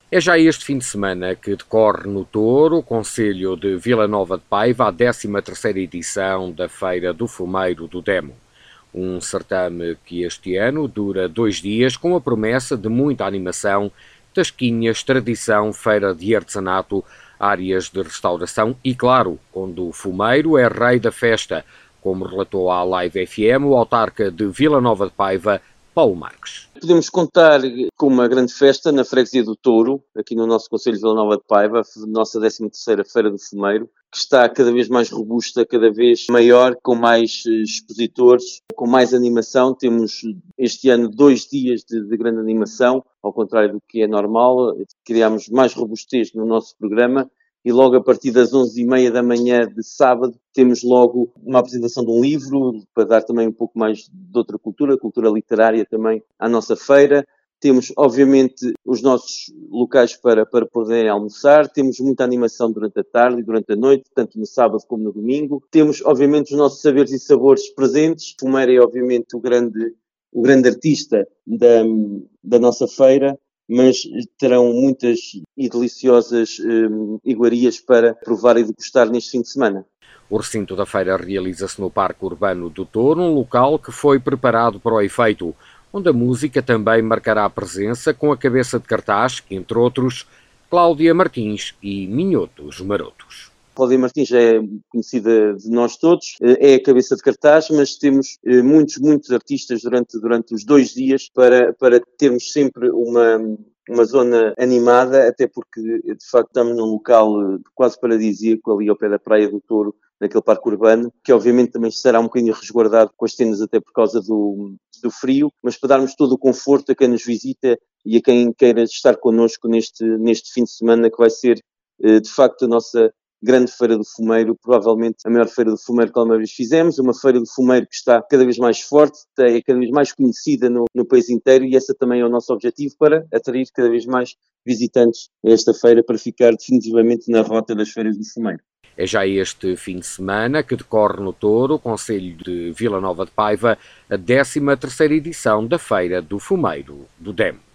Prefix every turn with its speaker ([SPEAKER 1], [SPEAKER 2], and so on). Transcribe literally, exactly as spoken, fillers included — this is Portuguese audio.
[SPEAKER 1] É já este fim de semana que decorre no Douro, concelho de Vila Nova de Paiva, a décima terceira edição da Feira do Fumeiro do Demo. Um certame que este ano dura dois dias com a promessa de muita animação, tasquinhas, tradição, feira de artesanato, áreas de restauração e, claro, onde o fumeiro é rei da festa, como relatou à Live F M o autarca de Vila Nova de Paiva, Paulo Marques.
[SPEAKER 2] Podemos contar com uma grande festa na freguesia do Touro, aqui no nosso concelho de Vila Nova de Paiva, a nossa décima terceira Feira do Fumeiro, que está cada vez mais robusta, cada vez maior, com mais expositores, com mais animação. Temos este ano dois dias de, de grande animação, ao contrário do que é normal. Criámos mais robustez no nosso programa. E logo a partir das onze e meia da manhã de sábado temos logo uma apresentação de um livro para dar também um pouco mais de outra cultura, cultura literária também à nossa feira. Temos, obviamente, os nossos locais para, para poderem almoçar. Temos muita animação durante a tarde e durante a noite, tanto no sábado como no domingo. Temos, obviamente, os nossos saberes e sabores presentes. O fumeiro é, obviamente, o grande, o grande artista da, da nossa feira, mas terão muitas e deliciosas um, iguarias para provar e degustar neste fim de semana.
[SPEAKER 1] O recinto da feira realiza-se no Parque Urbano do Douro, um local que foi preparado para o efeito, onde a música também marcará a presença com a cabeça de cartaz, entre outros, Cláudia Martins e Minhotos Marotos.
[SPEAKER 2] Cláudia Martins já é conhecida de nós todos, é a cabeça de cartaz, mas temos muitos, muitos artistas durante, durante os dois dias para, para termos sempre uma, uma zona animada, até porque de facto estamos num local quase paradisíaco ali ao pé da Praia do Touro, naquele parque urbano, que obviamente também será um bocadinho resguardado com as tendas até por causa do, do frio, mas para darmos todo o conforto a quem nos visita e a quem queira estar connosco neste, neste fim de semana, que vai ser de facto a nossa grande feira do fumeiro, provavelmente a maior feira do fumeiro que alguma vez fizemos, uma feira do fumeiro que está cada vez mais forte, é cada vez mais conhecida no, no país inteiro, e esse também é o nosso objetivo, para atrair cada vez mais visitantes a esta feira, para ficar definitivamente na rota das feiras do fumeiro.
[SPEAKER 1] É já este fim de semana que decorre no Douro, concelho de Vila Nova de Paiva, a décima terceira edição da Feira do Fumeiro do Demo.